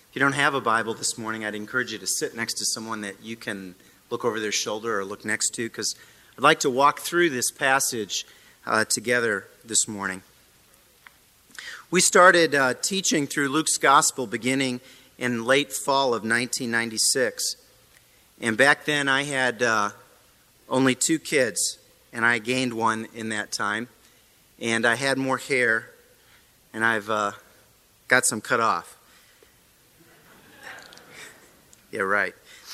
If you don't have a Bible this morning, I'd encourage you to sit next to someone that you can look over their shoulder or look next to, because I'd like to walk through this passage together this morning. We started teaching through Luke's Gospel beginning in late fall of 1996. And back then I had only 2 kids, and I gained one in that time. And I had more hair, and I've got some cut off. Yeah, right.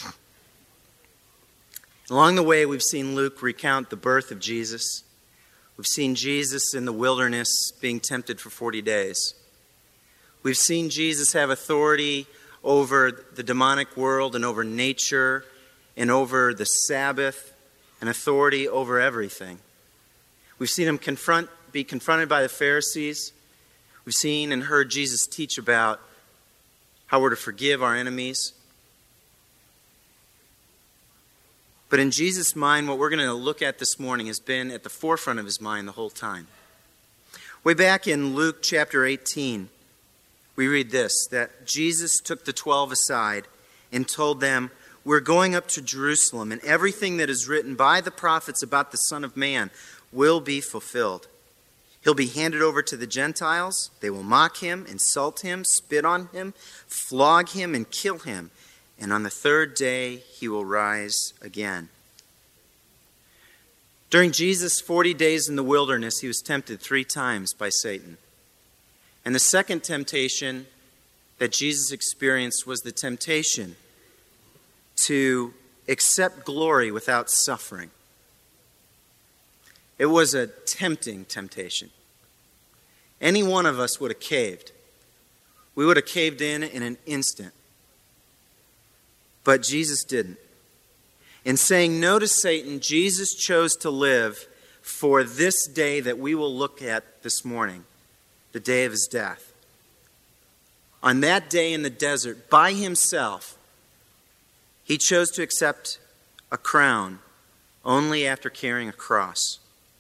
Along the way, we've seen Luke recount the birth of Jesus. We've seen Jesus in the wilderness being tempted for 40 days. We've seen Jesus have authority over the demonic world and over nature and over the Sabbath and authority over everything. We've seen him be confronted by the Pharisees. We've seen and heard Jesus teach about how we're to forgive our enemies. But in Jesus' mind, what we're going to look at this morning has been at the forefront of his mind the whole time. Way back in Luke chapter 18, we read this, that Jesus took the 12 aside and told them, "We're going up to Jerusalem, and everything that is written by the prophets about the Son of Man will be fulfilled. He'll be handed over to the Gentiles. They will mock him, insult him, spit on him, flog him, and kill him. And on the 3rd day, he will rise again." During Jesus' 40 days in the wilderness, he was tempted 3 times by Satan. And the second temptation that Jesus experienced was the temptation to accept glory without suffering. It was a tempting temptation. Any one of us would have caved. We would have caved in an instant. But Jesus didn't. In saying no to Satan, Jesus chose to live for this day that we will look at this morning, the day of his death. On that day in the desert, by himself, he chose to accept a crown only after carrying a cross.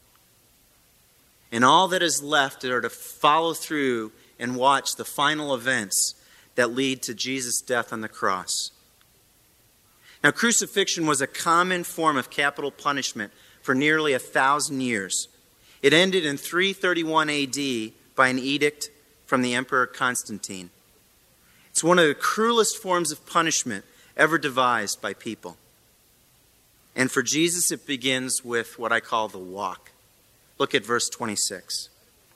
And all that is left are to follow through and watch the final events that lead to Jesus' death on the cross. Now, crucifixion was a common form of capital punishment for nearly 1,000 years. It ended in 331 AD by an edict from the Emperor Constantine. It's one of the cruelest forms of punishment ever devised by people. And for Jesus, it begins with what I call the walk. Look at verse 26.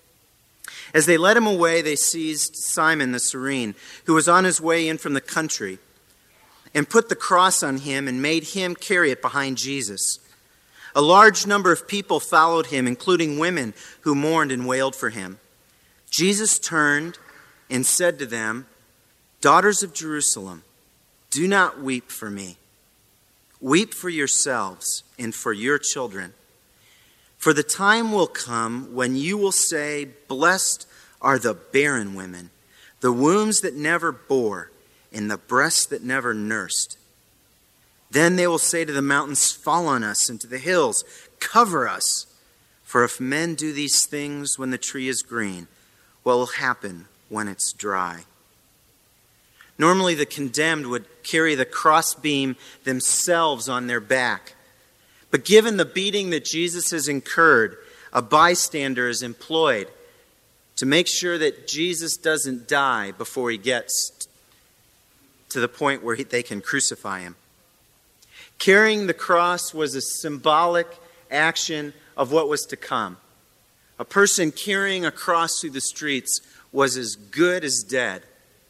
As they led him away, they seized Simon the Cyrene, who was on his way in from the country, and put the cross on him and made him carry it behind Jesus. A large number of people followed him, including women who mourned and wailed for him. Jesus turned and said to them, "Daughters of Jerusalem, do not weep for me. Weep for yourselves and for your children. For the time will come when you will say, 'Blessed are the barren women, the wombs that never bore, and the breasts that never nursed.' Then they will say to the mountains, 'Fall on us,' and to the hills, 'Cover us.' For if men do these things when the tree is green, what will happen when it's dry?" Normally the condemned would carry the crossbeam themselves on their back. But given the beating that Jesus has incurred, a bystander is employed to make sure that Jesus doesn't die before he gets to the point where they can crucify him. Carrying the cross was a symbolic action of what was to come. A person carrying a cross through the streets was as good as dead.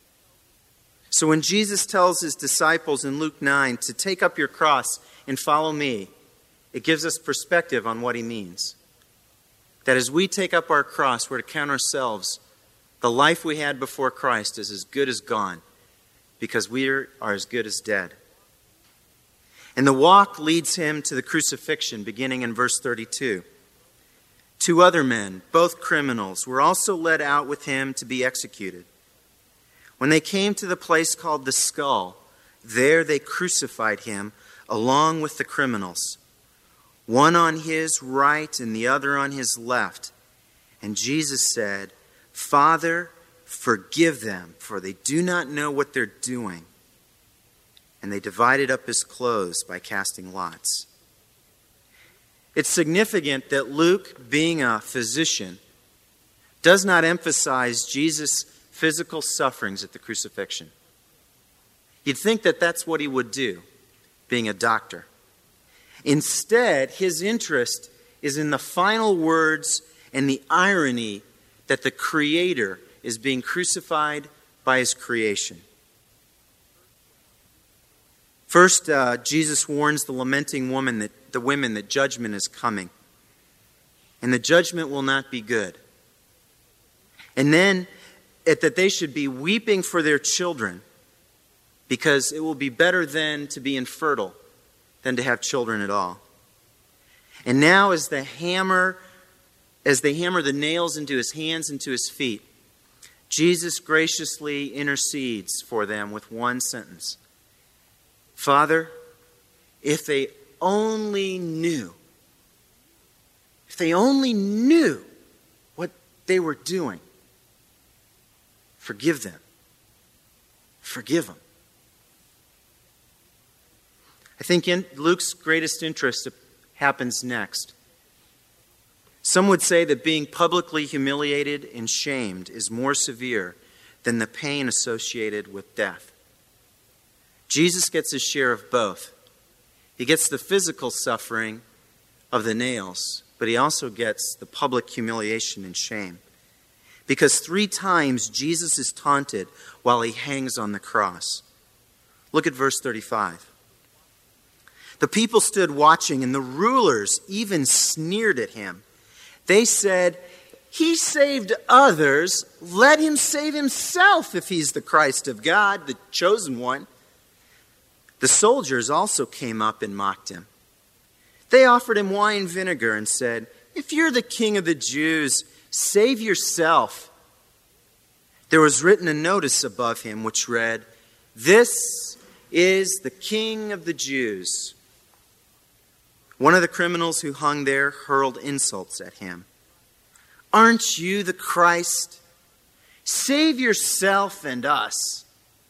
So when Jesus tells his disciples in Luke 9 to take up your cross and follow me, it gives us perspective on what he means. That as we take up our cross, we're to count ourselves, the life we had before Christ is as good as gone, because we are as good as dead. And the walk leads him to the crucifixion, beginning in verse 32. 2 other men, both criminals, were also led out with him to be executed. When they came to the place called the Skull, there they crucified him along with the criminals, one on his right and the other on his left. And Jesus said, "Father, "Forgive them, for they do not know what they're doing." And they divided up his clothes by casting lots. It's significant that Luke, being a physician, does not emphasize Jesus' physical sufferings at the crucifixion. You'd think that that's what he would do, being a doctor. Instead, his interest is in the final words and the irony that the Creator is being crucified by his creation. First, Jesus warns the lamenting women that judgment is coming. And the judgment will not be good. And then that they should be weeping for their children, because it will be better then to be infertile than to have children at all. And now as they hammer the nails into his hands and to his feet, Jesus graciously intercedes for them with one sentence: "Father, if they only knew what they were doing, forgive them. Forgive them." I think Luke's greatest interest happens next. Some would say that being publicly humiliated and shamed is more severe than the pain associated with death. Jesus gets his share of both. He gets the physical suffering of the nails, but he also gets the public humiliation and shame. Because 3 times Jesus is taunted while he hangs on the cross. Look at verse 35. The people stood watching, and the rulers even sneered at him. They said, "He saved others. Let him save himself if he's the Christ of God, the chosen one." The soldiers also came up and mocked him. They offered him wine vinegar and said, "If you're the king of the Jews, save yourself." There was written a notice above him which read, "This is the King of the Jews." One of the criminals who hung there hurled insults at him. "Aren't you the Christ? Save yourself and us."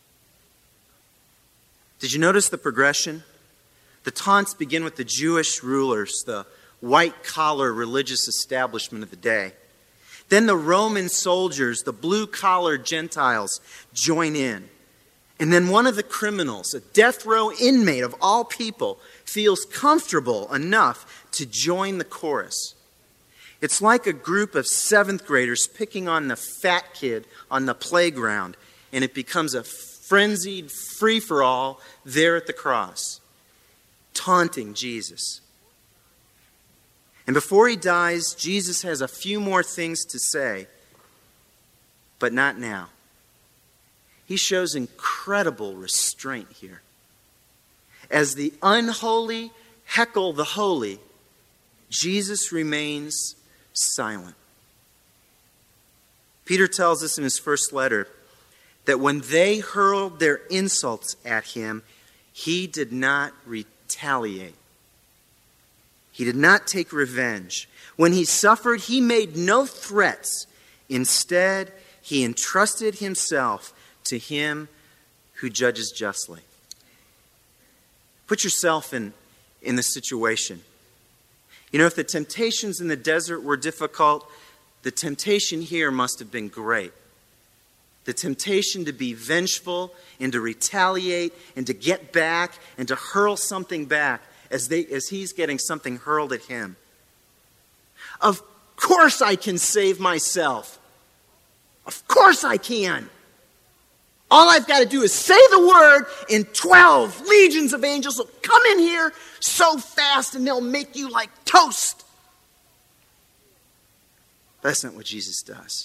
Did you notice the progression? The taunts begin with the Jewish rulers, the white-collar religious establishment of the day. Then the Roman soldiers, the blue-collar Gentiles, join in. And then one of the criminals, a death row inmate of all people, feels comfortable enough to join the chorus. It's like a group of 7th graders picking on the fat kid on the playground, and it becomes a frenzied free-for-all there at the cross, taunting Jesus. And before he dies, Jesus has a few more things to say, but not now. He shows incredible restraint here. As the unholy heckle the holy, Jesus remains silent. Peter tells us in his first letter that when they hurled their insults at him, he did not retaliate. He did not take revenge. When he suffered, he made no threats. Instead, he entrusted himself to him who judges justly. Put yourself in the situation. You know, if the temptations in the desert were difficult, the temptation here must have been great. The temptation to be vengeful and to retaliate and to get back and to hurl something back as he's getting something hurled at him. Of course I can save myself. Of course I can. All I've got to do is say the word, and 12 legions of angels will come in here so fast and they'll make you like toast. That's not what Jesus does.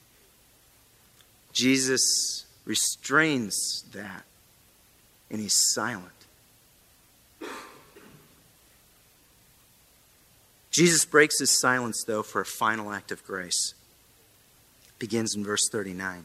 Jesus restrains that, and he's silent. Jesus breaks his silence, though, for a final act of grace. It begins in verse 39.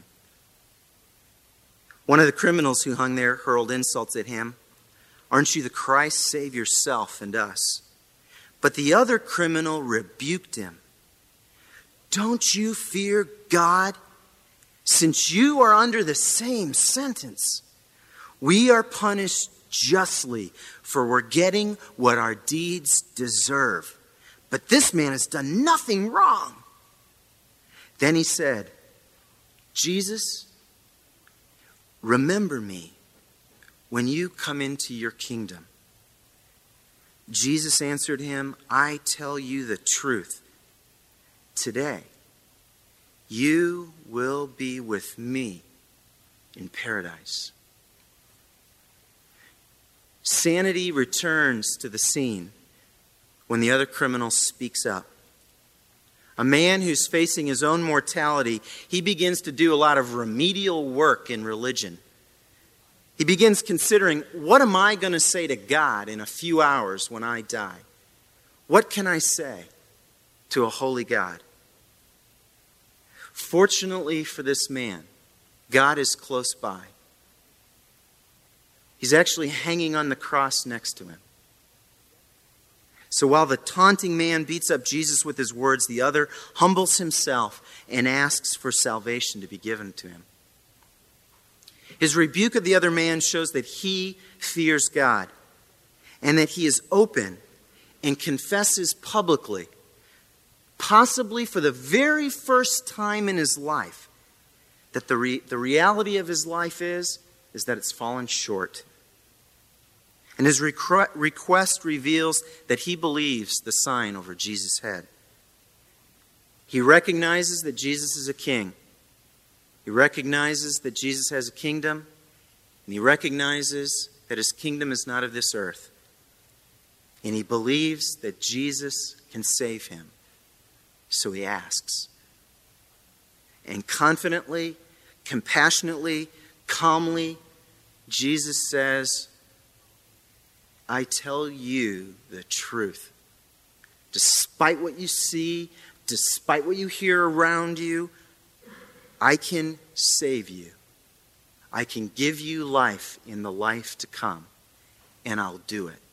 One of the criminals who hung there hurled insults at him. "Aren't you the Christ? Save yourself and us." But the other criminal rebuked him. "Don't you fear God, since you are under the same sentence, we are punished justly, for we're getting what our deeds deserve. But this man has done nothing wrong." Then he said, "Jesus, remember me when you come into your kingdom." Jesus answered him, "I tell you the truth. Today, you will be with me in paradise." Sanity returns to the scene when the other criminal speaks up. A man who's facing his own mortality, he begins to do a lot of remedial work in religion. He begins considering, what am I going to say to God in a few hours when I die? What can I say to a holy God? Fortunately for this man, God is close by. He's actually hanging on the cross next to him. So while the taunting man beats up Jesus with his words, the other humbles himself and asks for salvation to be given to him. His rebuke of the other man shows that he fears God and that he is open and confesses publicly, possibly for the very first time in his life, that the reality of his life is that it's fallen short. And his request reveals that he believes the sign over Jesus' head. He recognizes that Jesus is a king. He recognizes that Jesus has a kingdom. And he recognizes that his kingdom is not of this earth. And he believes that Jesus can save him. So he asks. And confidently, compassionately, calmly, Jesus says, "I tell you the truth. Despite what you see, despite what you hear around you, I can save you. I can give you life in the life to come, and I'll do it."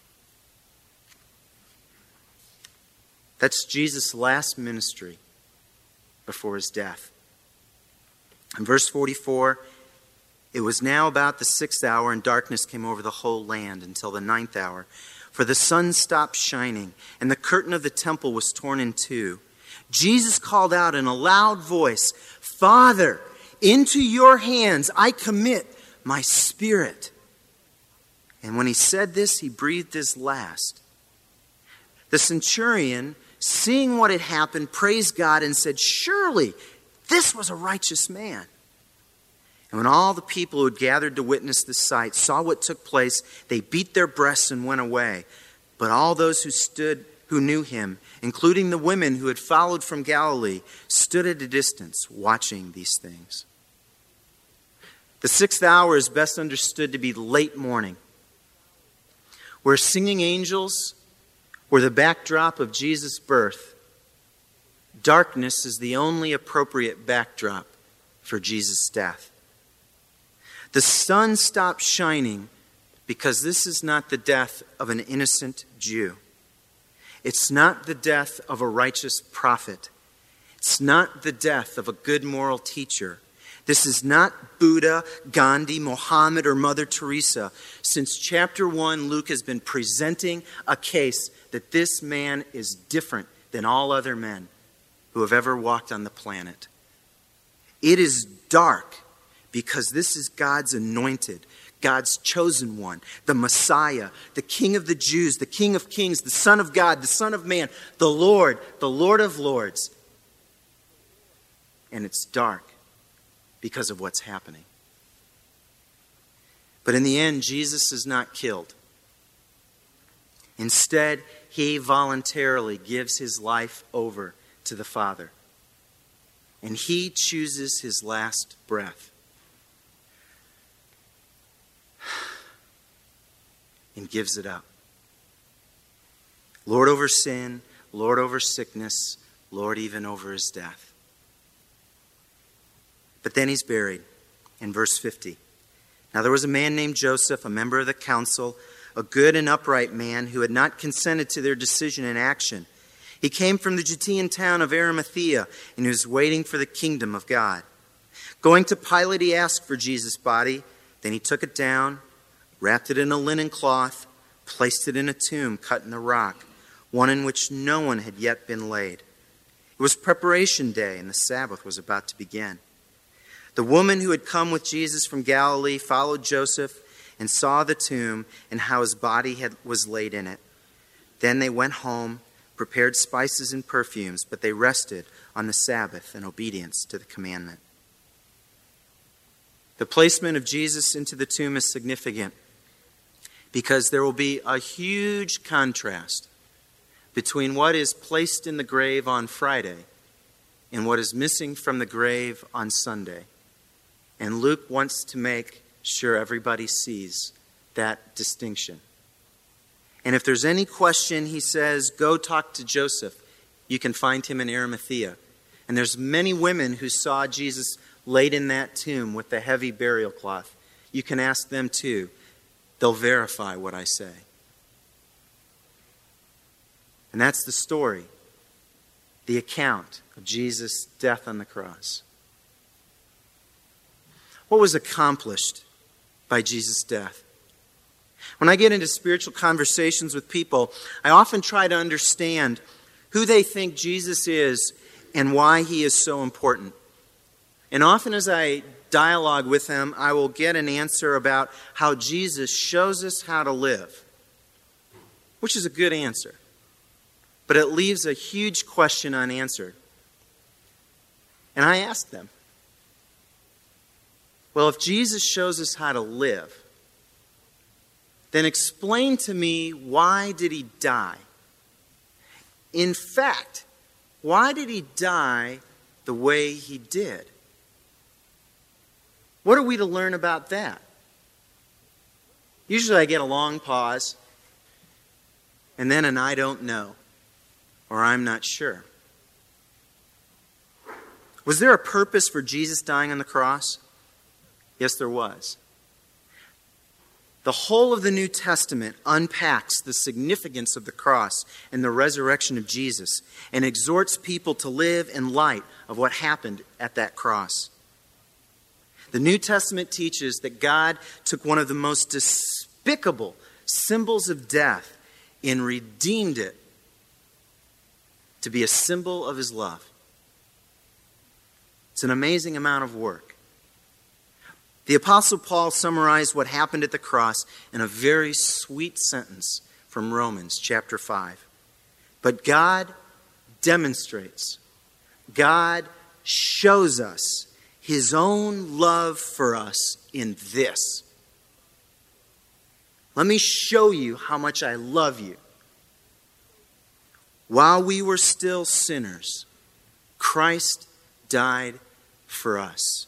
That's Jesus' last ministry before his death. In verse 44, it was now about the 6th hour, and darkness came over the whole land until the 9th hour. For the sun stopped shining, and the curtain of the temple was torn in two. Jesus called out in a loud voice, "Father, into your hands I commit my spirit." And when he said this, he breathed his last. The centurion, seeing what had happened, praised God and said, "Surely this was a righteous man." And when all the people who had gathered to witness the sight saw what took place, they beat their breasts and went away. But all those who knew him, including the women who had followed from Galilee, stood at a distance watching these things. The 6th hour is best understood to be late morning, where singing angels were the backdrop of Jesus' birth. Darkness is the only appropriate backdrop for Jesus' death. The sun stopped shining because this is not the death of an innocent Jew. It's not the death of a righteous prophet. It's not the death of a good moral teacher. This is not Buddha, Gandhi, Muhammad, or Mother Teresa. Since chapter 1, Luke has been presenting a case that this man is different than all other men who have ever walked on the planet. It is dark because this is God's anointed, God's chosen one, the Messiah, the King of the Jews, the King of Kings, the Son of God, the Son of Man, the Lord of Lords. And it's dark because of what's happening. But in the end, Jesus is not killed. Instead, he voluntarily gives his life over to the Father. And he chooses his last breath. And gives it up. Lord over sin, Lord over sickness, Lord even over his death. But then he's buried in verse 50. Now there was a man named Joseph, a member of the council, a good and upright man who had not consented to their decision and action. He came from the Judean town of Arimathea and he was waiting for the kingdom of God. Going to Pilate, he asked for Jesus' body. Then he took it down, wrapped it in a linen cloth, placed it in a tomb cut in the rock, one in which no one had yet been laid. It was preparation day, and the Sabbath was about to begin. The woman who had come with Jesus from Galilee followed Joseph and saw the tomb and how his body was laid in it. Then they went home, prepared spices and perfumes, but they rested on the Sabbath in obedience to the commandment. The placement of Jesus into the tomb is significant because there will be a huge contrast between what is placed in the grave on Friday and what is missing from the grave on Sunday. And Luke wants to make sure everybody sees that distinction. And if there's any question, he says, go talk to Joseph. You can find him in Arimathea. And there's many women who saw Jesus laid in that tomb with the heavy burial cloth. You can ask them too. They'll verify what I say. And that's the story, the account of Jesus' death on the cross. What was accomplished by Jesus' death? When I get into spiritual conversations with people, I often try to understand who they think Jesus is and why he is so important. And often as I dialogue with them, I will get an answer about how Jesus shows us how to live, which is a good answer. But it leaves a huge question unanswered. And I ask them, well, if Jesus shows us how to live, then explain to me, why did he die? In fact, why did he die the way he did? What are we to learn about that? Usually I get a long pause, and then an I don't know, or I'm not sure. Was there a purpose for Jesus dying on the cross? Yes, there was. The whole of the New Testament unpacks the significance of the cross and the resurrection of Jesus and exhorts people to live in light of what happened at that cross. The New Testament teaches that God took one of the most despicable symbols of death and redeemed it to be a symbol of his love. It's an amazing amount of work. The Apostle Paul summarized what happened at the cross in a very sweet sentence from Romans chapter 5. But God demonstrates, God shows us his own love for us in this. Let me show you how much I love you. While we were still sinners, Christ died for us.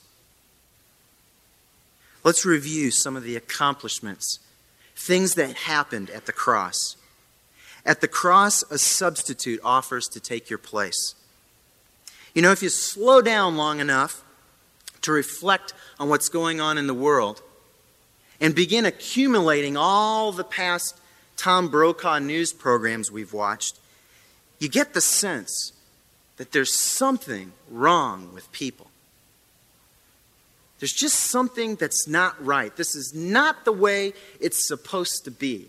Let's review some of the accomplishments, things that happened at the cross. At the cross, a substitute offers to take your place. You know, if you slow down long enough to reflect on what's going on in the world and begin accumulating all the past Tom Brokaw news programs we've watched, you get the sense that there's something wrong with people. There's just something that's not right. This is not the way it's supposed to be.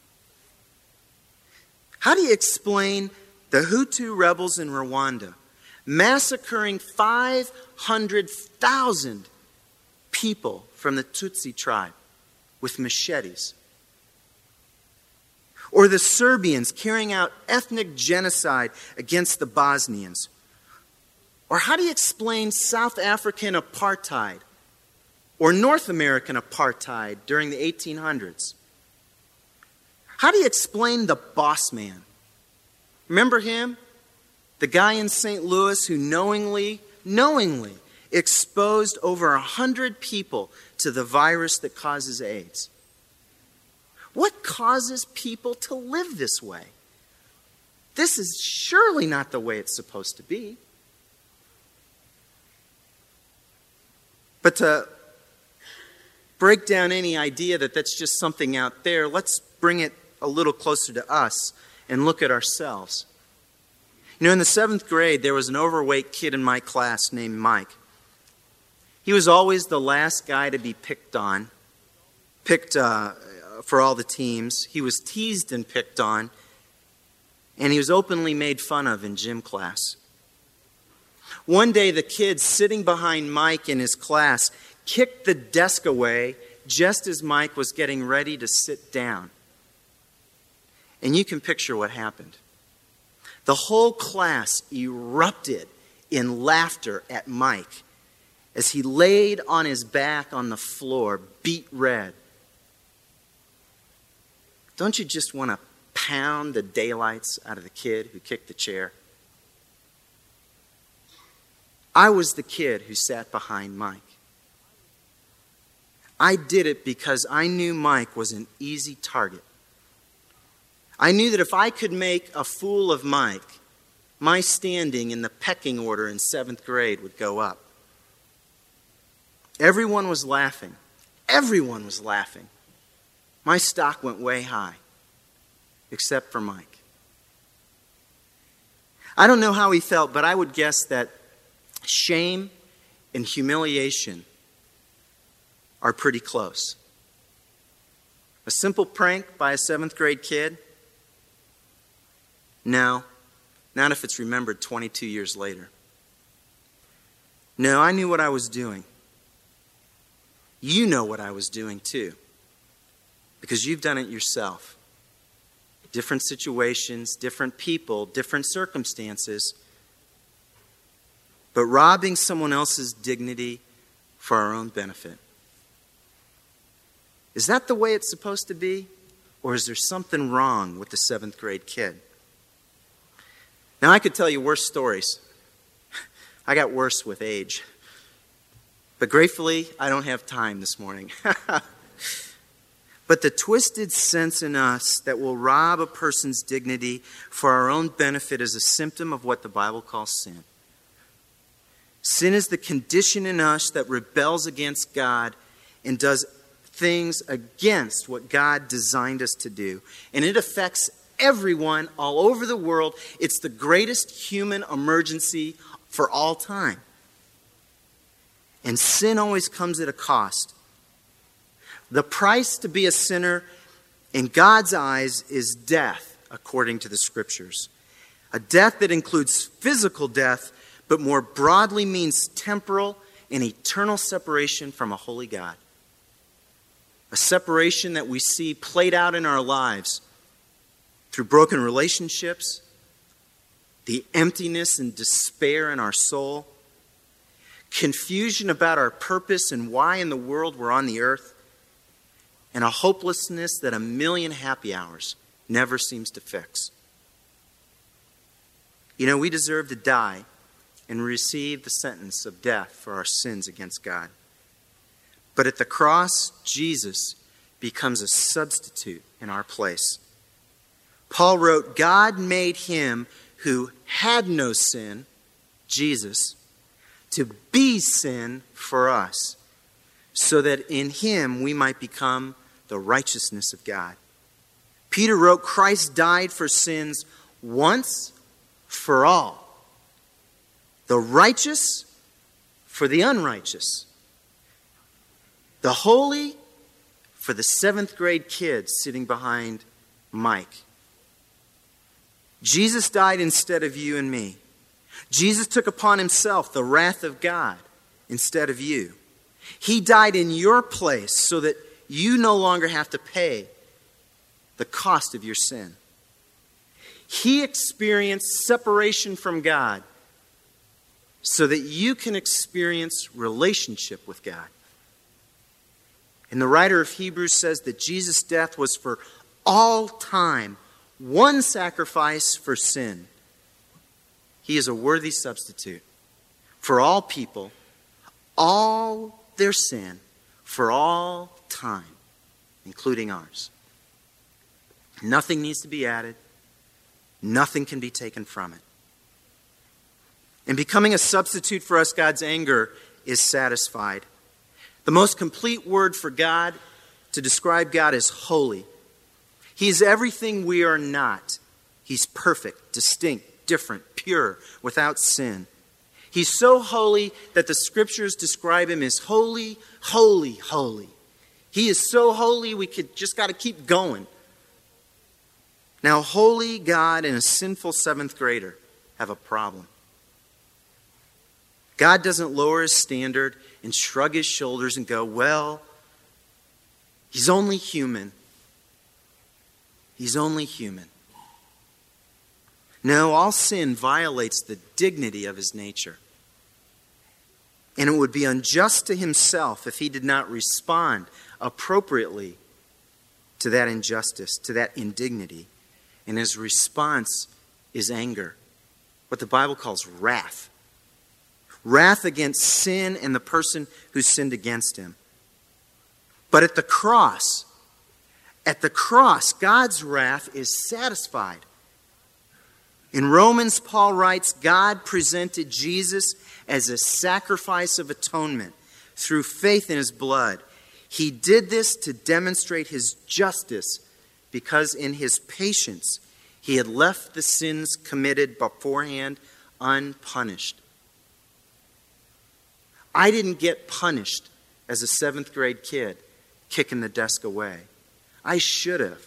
How do you explain the Hutu rebels in Rwanda massacring 500,000 people from the Tutsi tribe with machetes? Or the Serbians carrying out ethnic genocide against the Bosnians? Or how do you explain South African apartheid? Or North American apartheid during the 1800s? How do you explain the boss man? Remember him? The guy in St. Louis who knowingly exposed over 100 people to the virus that causes AIDS. What causes people to live this way? This is surely not the way it's supposed to be. But to break down any idea that that's just something out there, let's bring it a little closer to us and look at ourselves. You know, in the 7th grade, there was an overweight kid in my class named Mike. He was always the last guy to be picked for all the teams. He was teased and picked on, and he was openly made fun of in gym class. One day, the kid sitting behind Mike in his class kicked the desk away just as Mike was getting ready to sit down. And you can picture what happened. The whole class erupted in laughter at Mike as he laid on his back on the floor, beet red. Don't you just want to pound the daylights out of the kid who kicked the chair? I was the kid who sat behind Mike. I did it because I knew Mike was an easy target. I knew that if I could make a fool of Mike, my standing in the pecking order in 7th grade would go up. Everyone was laughing. Everyone was laughing. My stock went way high, except for Mike. I don't know how he felt, but I would guess that shame and humiliation are pretty close. A simple prank by a 7th grade kid? No, not if it's remembered 22 years later. No, I knew what I was doing. You know what I was doing too, because you've done it yourself. Different situations, different people, different circumstances, but robbing someone else's dignity for our own benefit. Is that the way it's supposed to be? Or is there something wrong with the 7th grade kid? Now, I could tell you worse stories. I got worse with age. But gratefully, I don't have time this morning. But the twisted sense in us that will rob a person's dignity for our own benefit is a symptom of what the Bible calls sin. Sin is the condition in us that rebels against God and does things against what God designed us to do. And it affects everyone all over the world. It's the greatest human emergency for all time. And sin always comes at a cost. The price to be a sinner in God's eyes is death, according to the Scriptures. A death that includes physical death, but more broadly means temporal and eternal separation from a holy God. A separation that we see played out in our lives through broken relationships, the emptiness and despair in our soul, confusion about our purpose and why in the world we're on the earth, and a hopelessness that a million happy hours never seems to fix. You know, we deserve to die and receive the sentence of death for our sins against God. But at the cross, Jesus becomes a substitute in our place. Paul wrote, God made him who had no sin, Jesus, to be sin for us, so that in him we might become the righteousness of God. Peter wrote, Christ died for sins once for all, the righteous for the unrighteous, the holy for the 7th grade kid sitting behind Mike. Jesus died instead of you and me. Jesus took upon himself the wrath of God instead of you. He died in your place so that you no longer have to pay the cost of your sin. He experienced separation from God so that you can experience relationship with God. And the writer of Hebrews says that Jesus' death was for all time, one sacrifice for sin. He is a worthy substitute for all people, all their sin, for all time, including ours. Nothing needs to be added. Nothing can be taken from it. In becoming a substitute for us, God's anger is satisfied. The most complete word for God, to describe God, is holy. He is everything we are not. He's perfect, distinct, different, pure, without sin. He's so holy that the scriptures describe him as holy, holy, holy. He is so holy we just got to keep going. Now, holy God and a sinful seventh grader have a problem. God doesn't lower his standard and shrug his shoulders and go, well, he's only human. He's only human. No, all sin violates the dignity of his nature. And it would be unjust to himself if he did not respond appropriately to that injustice, to that indignity. And his response is anger, what the Bible calls wrath. Wrath against sin and the person who sinned against him. But at the cross, God's wrath is satisfied. In Romans, Paul writes, God presented Jesus as a sacrifice of atonement through faith in his blood. He did this to demonstrate his justice because in his patience he had left the sins committed beforehand unpunished. I didn't get punished as a seventh grade kid kicking the desk away. I should have.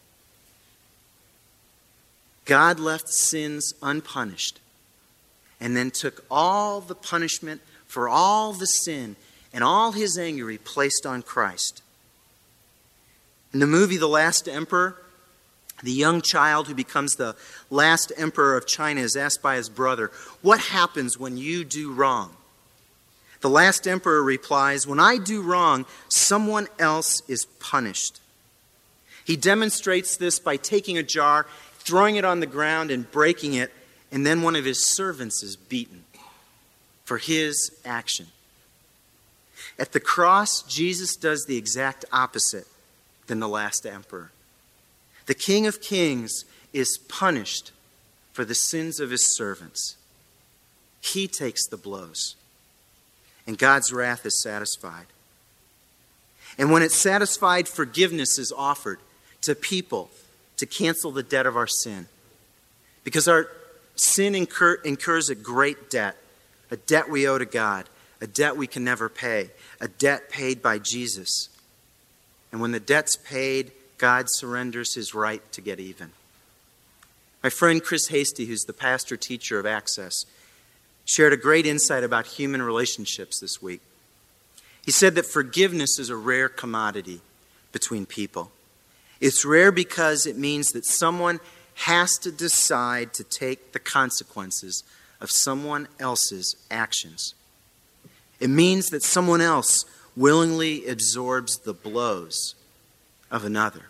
God left sins unpunished and then took all the punishment for all the sin and all his anger he placed on Christ. In the movie The Last Emperor, the young child who becomes the last emperor of China is asked by his brother, what happens when you do wrong? The last emperor replies, when I do wrong, someone else is punished. He demonstrates this by taking a jar, throwing it on the ground and breaking it, and then one of his servants is beaten for his action. At the cross, Jesus does the exact opposite than the last emperor. The King of Kings is punished for the sins of his servants. He takes the blows, and God's wrath is satisfied. And when it's satisfied, forgiveness is offered to people to cancel the debt of our sin. Because our sin incurs a great debt, a debt we owe to God, a debt we can never pay, a debt paid by Jesus. And when the debt's paid, God surrenders his right to get even. My friend Chris Hasty, who's the pastor teacher of Access, shared a great insight about human relationships this week. He said that forgiveness is a rare commodity between people. It's rare because it means that someone has to decide to take the consequences of someone else's actions. It means that someone else willingly absorbs the blows of another.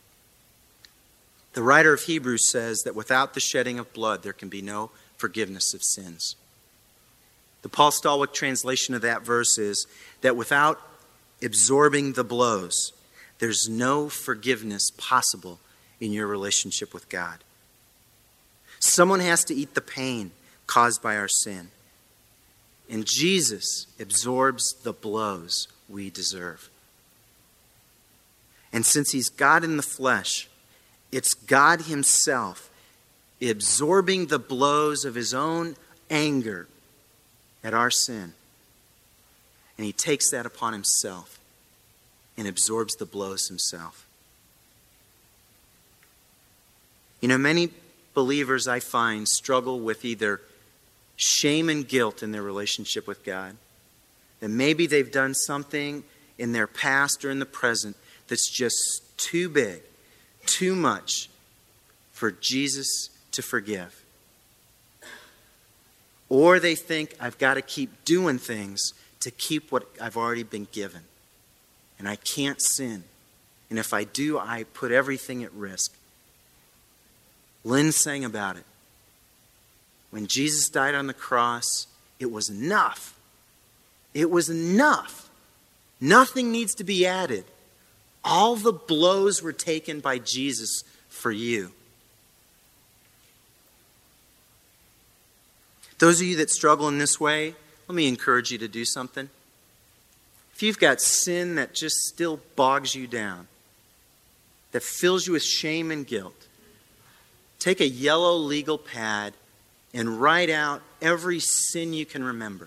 The writer of Hebrews says that without the shedding of blood, there can be no forgiveness of sins. The Paul Stolwick translation of that verse is that without absorbing the blows, there's no forgiveness possible in your relationship with God. Someone has to eat the pain caused by our sin. And Jesus absorbs the blows we deserve. And since he's God in the flesh, it's God himself absorbing the blows of his own anger at our sin. And he takes that upon himself and absorbs the blows himself. You know, many believers I find struggle with either shame and guilt in their relationship with God. That maybe they've done something in their past or in the present that's just too big, too much for Jesus to forgive. Or they think, I've got to keep doing things to keep what I've already been given. And I can't sin. And if I do, I put everything at risk. Lynn sang about it. When Jesus died on the cross, it was enough. It was enough. Nothing needs to be added. All the blows were taken by Jesus for you. Those of you that struggle in this way, let me encourage you to do something. If you've got sin that just still bogs you down, that fills you with shame and guilt, take a yellow legal pad and write out every sin you can remember.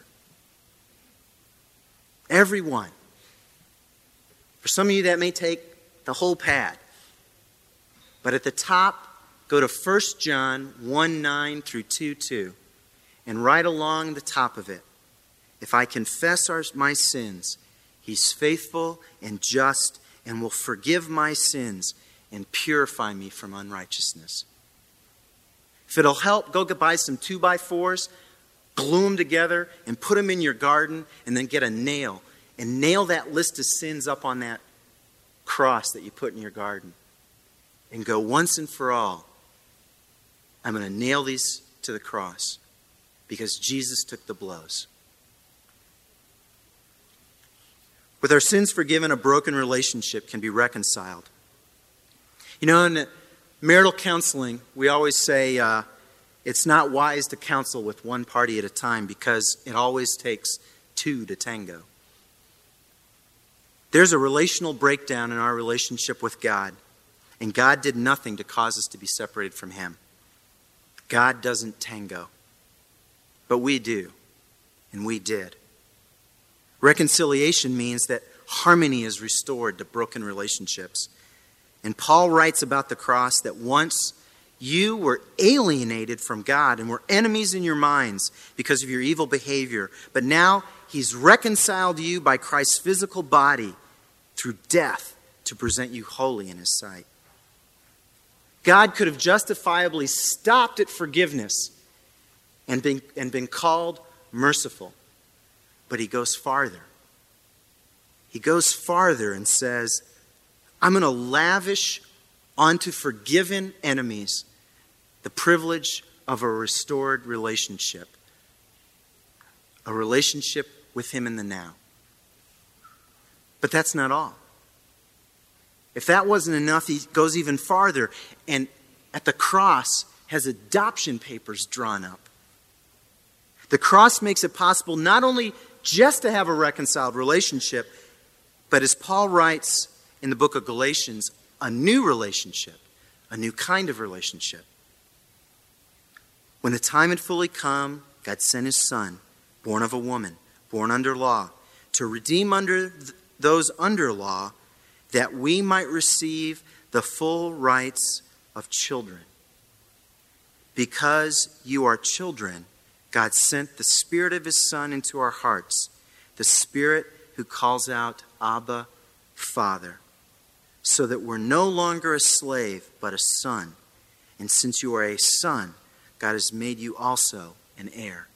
Every one. For some of you, that may take the whole pad. But at the top, go to 1 John 1:9 through 2:2. And right along the top of it, if I confess my sins, He's faithful and just and will forgive my sins and purify me from unrighteousness. If it'll help, go buy some 2x4s, glue them together, and put them in your garden, and then get a nail and nail that list of sins up on that cross that you put in your garden. And go once and for all, I'm going to nail these to the cross because Jesus took the blows. With our sins forgiven, a broken relationship can be reconciled. You know, in marital counseling, we always say it's not wise to counsel with one party at a time because it always takes two to tango. There's a relational breakdown in our relationship with God, and God did nothing to cause us to be separated from Him. God doesn't tango, but we do, and we did. Reconciliation means that harmony is restored to broken relationships. And Paul writes about the cross that once you were alienated from God and were enemies in your minds because of your evil behavior, but now He's reconciled you by Christ's physical body through death to present you holy in His sight. God could have justifiably stopped at forgiveness and been called merciful. But He goes farther. He goes farther and says, I'm going to lavish onto forgiven enemies the privilege of a restored relationship. A relationship with Him in the now. But that's not all. If that wasn't enough, He goes even farther and at the cross has adoption papers drawn up. The cross makes it possible not only just to have a reconciled relationship, but as Paul writes in the book of Galatians, a new relationship, a new kind of relationship. When the time had fully come, God sent His Son, born of a woman, born under law, to redeem those under law, that we might receive the full rights of children. Because you are children, God sent the Spirit of His Son into our hearts, the Spirit who calls out, Abba, Father, so that we're no longer a slave, but a son. And since you are a son, God has made you also an heir.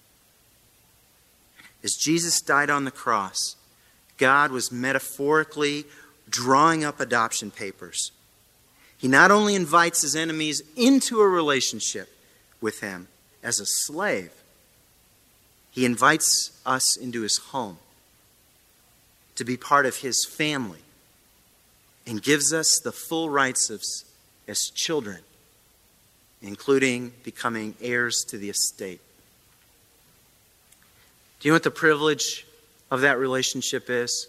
As Jesus died on the cross, God was metaphorically drawing up adoption papers. He not only invites His enemies into a relationship with Him as a slave, He invites us into His home to be part of His family and gives us the full rights as children, including becoming heirs to the estate. Do you know what the privilege of that relationship is?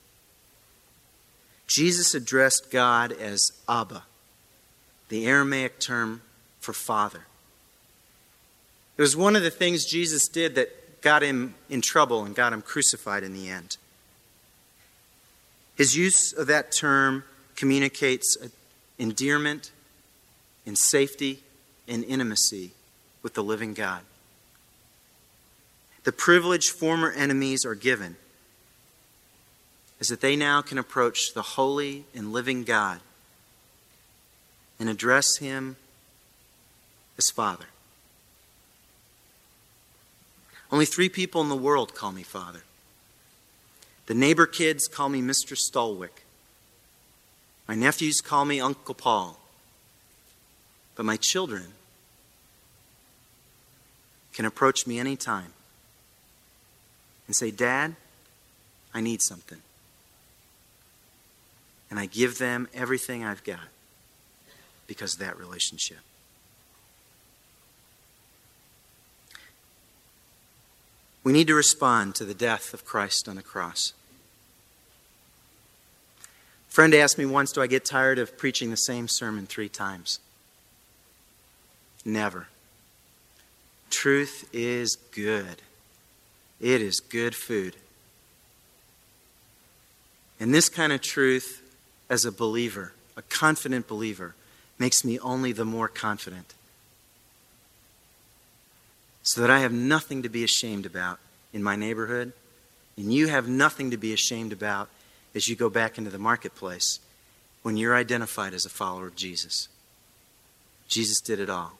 Jesus addressed God as Abba, the Aramaic term for father. It was one of the things Jesus did that got Him in trouble and got Him crucified in the end. His use of that term communicates endearment and safety and intimacy with the living God. The privilege former enemies are given is that they now can approach the holy and living God and address Him as Father. Only 3 people in the world call me Father. The neighbor kids call me Mr. Stolwick. My nephews call me Uncle Paul. But my children can approach me anytime and say, Dad, I need something. And I give them everything I've got because of that relationship. We need to respond to the death of Christ on the cross. A friend asked me once, do I get tired of preaching the same sermon 3 times? Never. truth is good. It is good food. And this kind of truth, as a believer, a confident believer, makes me only the more confident. So that I have nothing to be ashamed about in my neighborhood, and you have nothing to be ashamed about as you go back into the marketplace when you're identified as a follower of Jesus. Jesus did it all.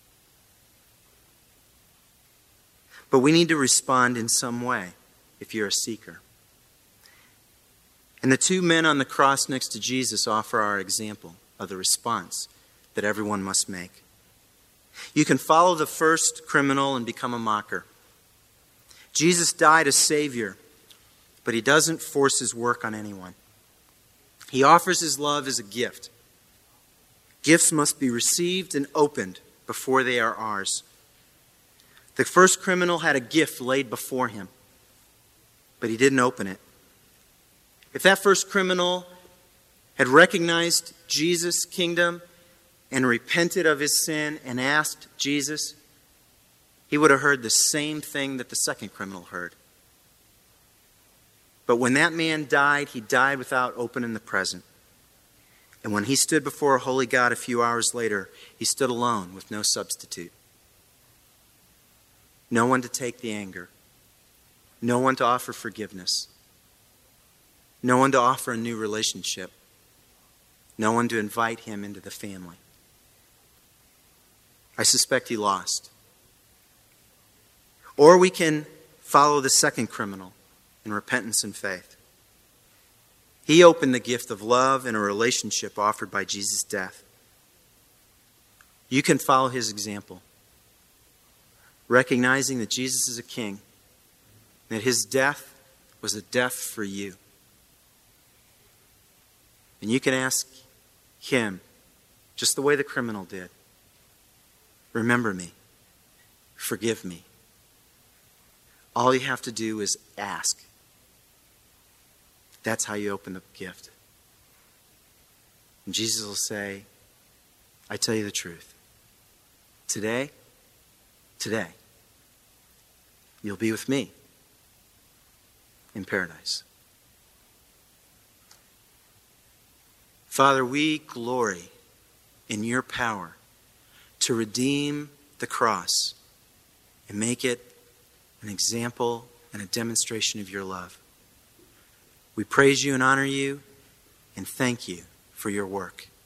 But we need to respond in some way if you're a seeker. And the two men on the cross next to Jesus offer our example of the response that everyone must make. You can follow the first criminal and become a mocker. Jesus died as Savior, but he doesn't force his work on anyone. He offers his love as a gift. Gifts must be received and opened before they are ours. The first criminal had a gift laid before him, but he didn't open it. If that first criminal had recognized Jesus' kingdom and repented of his sin and asked Jesus, he would have heard the same thing that the second criminal heard. But when that man died, he died without opening the present. And when he stood before a holy God a few hours later, he stood alone with no substitute. No one to take the anger. No one to offer forgiveness. No one to offer a new relationship. No one to invite him into the family. I suspect he lost. Or we can follow the second criminal in repentance and faith. He opened the gift of love and a relationship offered by Jesus' death. You can follow his example, recognizing that Jesus is a king, that his death was a death for you. And you can ask him, just the way the criminal did, remember me, forgive me. All you have to do is ask. That's how you open the gift. And Jesus will say, I tell you the truth. Today, you'll be with me in paradise. Father, we glory in your power to redeem the cross and make it an example and a demonstration of your love. We praise you and honor you and thank you for your work.